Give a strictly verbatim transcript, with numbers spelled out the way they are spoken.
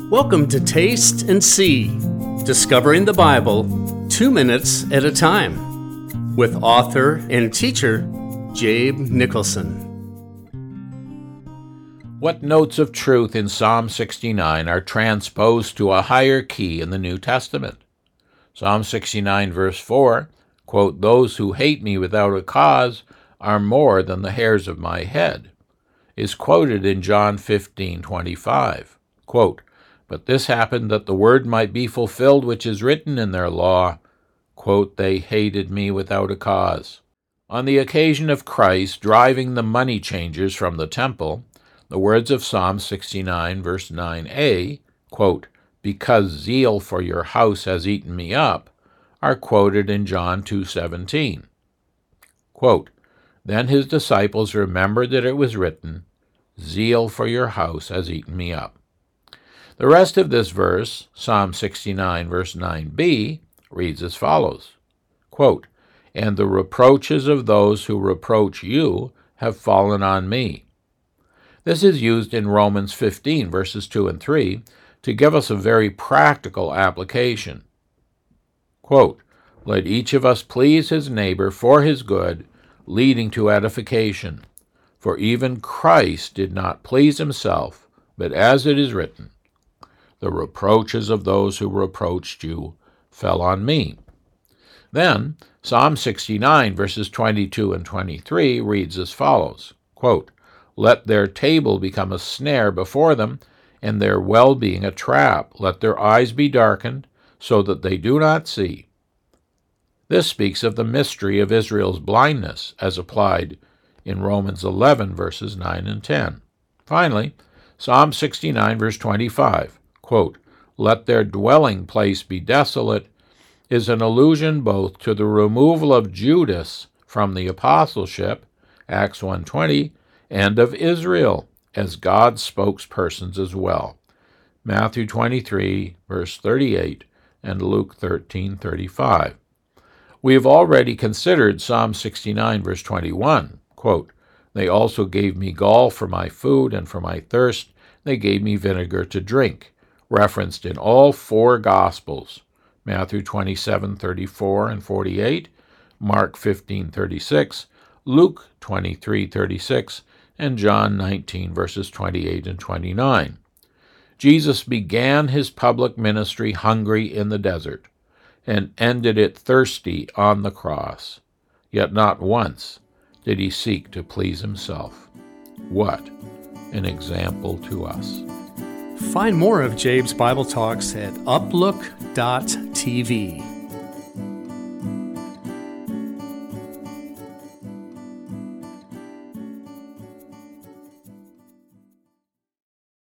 Welcome to Taste and See, discovering the Bible two minutes at a time, with author and teacher Jabe Nicholson. What notes of truth in Psalm sixty-nine are transposed to a higher key in the New Testament? Psalm sixty-nine verse four, quote, "Those who hate me without a cause are more than the hairs of my head," is quoted in John fifteen twenty-five, quote, "But this happened that the word might be fulfilled which is written in their law, quote, they hated me without a cause." On the occasion of Christ driving the money changers from the temple, the words of Psalm sixty-nine verse nine a, quote, "Because zeal for your house has eaten me up," are quoted in John two seventeen. Quote, "Then his disciples remembered that it was written, 'Zeal for your house has eaten me up.'" The rest of this verse, Psalm sixty-nine verse nine b, reads as follows, quote, "And the reproaches of those who reproach you have fallen on me." This is used in Romans fifteen verses two and three to give us a very practical application. Quote, "Let each of us please his neighbor for his good, leading to edification. For even Christ did not please himself, but as it is written, 'The reproaches of those who reproached you fell on me.'" Then, Psalm sixty-nine verses twenty-two and twenty-three reads as follows, quote, "Let their table become a snare before them, and their well-being a trap. Let their eyes be darkened, so that they do not see." This speaks of the mystery of Israel's blindness, as applied in Romans eleven verses nine and ten. Finally, Psalm sixty-nine verse twenty-five, quote, "Let their dwelling place be desolate," is an allusion both to the removal of Judas from the apostleship, Acts one twenty, and of Israel as God's spokespersons as well, Matthew twenty-three verse thirty-eight and Luke thirteen thirty-five. We have already considered Psalm sixty-nine verse twenty-one, quote, "They also gave me gall for my food, and for my thirst they gave me vinegar to drink," referenced in all four Gospels, Matthew twenty-seven thirty-four and forty-eight, Mark fifteen thirty-six, Luke twenty-three thirty-six, and John nineteen verses twenty-eight and twenty-nine. Jesus began his public ministry hungry in the desert, and ended it thirsty on the cross. Yet not once did he seek to please himself. What an example to us. Find more of Jabe's Bible Talks at uplook dot t v.